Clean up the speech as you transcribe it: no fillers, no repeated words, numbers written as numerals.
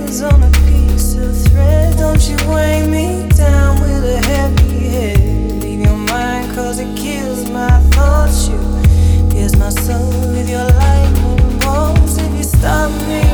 hands on a piece of thread. Don't you weigh me down with a heavy head. Leave your mind 'cause it kills my thoughts. You pierce my soul with your light.